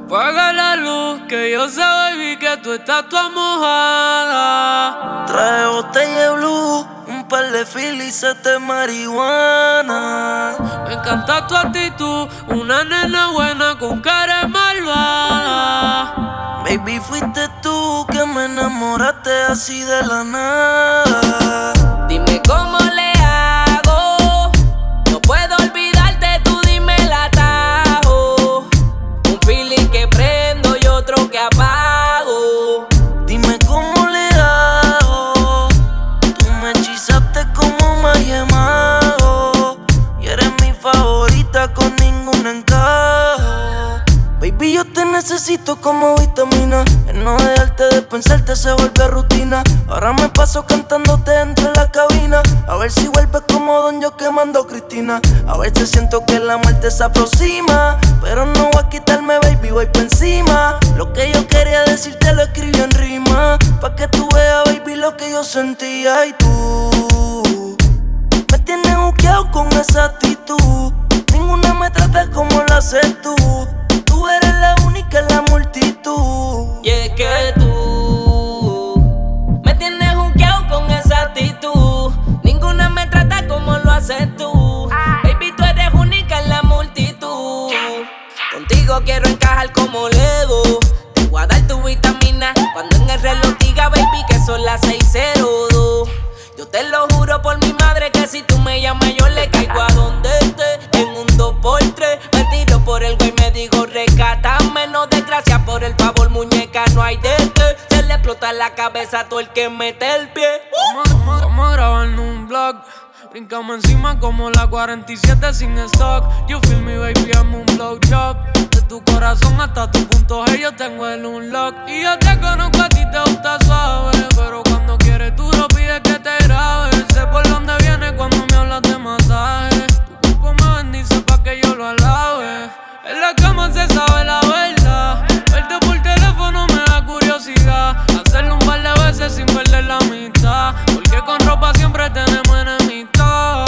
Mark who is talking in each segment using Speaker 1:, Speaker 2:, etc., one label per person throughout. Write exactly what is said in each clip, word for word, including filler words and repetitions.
Speaker 1: Apaga la luz, que yo sé, baby, que tú estás toda mojada.
Speaker 2: Trae botella de blue, un par de filis de marihuana.
Speaker 1: Me encanta tu actitud, una nena buena con cara de malvada.
Speaker 2: Baby, fuiste tú que me enamoraste así de la nada.
Speaker 1: Dime cómo le hago, no puedo olvidarte, tú dime el atajo. Un feeling que prendo y otro que apago.
Speaker 2: Dime cómo le hago, tú me hechizaste como magia de mago. Y eres mi favorita con ningún encajo. Baby, yo te necesito como vitamina. El no dejarte de pensarte se vuelve rutina. Ahora me paso cantándote entre la cabina. A ver si vuelves como Don Yo quemando Cristina. A veces siento que la muerte se aproxima, pero no voy a quitarme, baby, voy por encima. Lo que yo quería decirte lo escribí en rima, pa' que tú veas, baby, lo que yo sentía. Y tú me tienes buqueado con esa actitud. Ninguna me trata como la haces tú. Tú eres la única en la multitud.
Speaker 1: Y es que tú me tienes juqueado con esa actitud. Ninguna me trata como lo haces tú. Baby, tú eres única en la multitud. Contigo quiero encajar como Lego. Te voy a dar tu vitamina cuando en el reloj diga, baby, que son las seis cero dos. Yo te lo juro por mi madre que si tú me llamas yo le caigo a donde esté. En un dos por tres me tiro por el güey, me digo rescátame, no desgracia, por el favor muñeca no hay de qué. Se le explota la cabeza a todo el que mete el pie. Vamos, vamos a grabar en un vlog. Brincamos encima como la cuarenta y siete sin stock. You feel me, baby, I'm un blowjob. De tu corazón hasta tu punto G yo tengo el unlock. Y yo te conozco, a ti te gusta suave, pero cuando quieres tú lo pides que te grabe. Sé por dónde viene cuando me hablas de masaje. Tu cuerpo me bendice pa' que yo lo alabe. En la cama se sabe la verdad. Verte por teléfono me da curiosidad. Hacerlo un par de veces sin perder la mitad, porque con ropa siempre tenemos enemistad.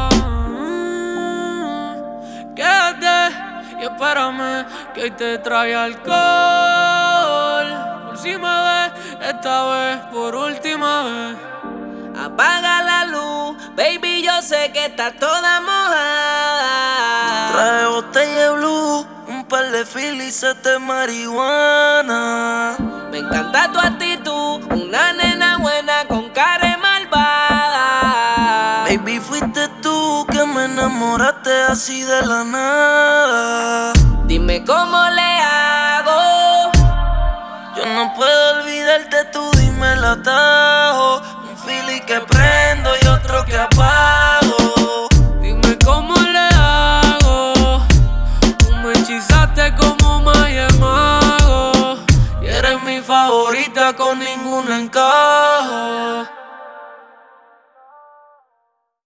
Speaker 1: mm, Quédate y espérame, que hoy te trae alcohol. Por si me ves, esta vez por última vez. Apaga la luz, baby, yo sé que estás toda mojada.
Speaker 2: Trae botella de blue, un par de filis de marihuana.
Speaker 1: Me encanta tu actitud, una nena buena con cara de malvada.
Speaker 2: Baby, fuiste tú que me enamoraste así de la nada.
Speaker 1: Dime cómo le hago.
Speaker 2: Yo no puedo olvidarte, tú dime el atajo. Un feeling que prendo y otro que apago.
Speaker 1: Dime cómo le hago. Tú me hechizaste como magia de mago. Y eres mi favorita con ningún encajo.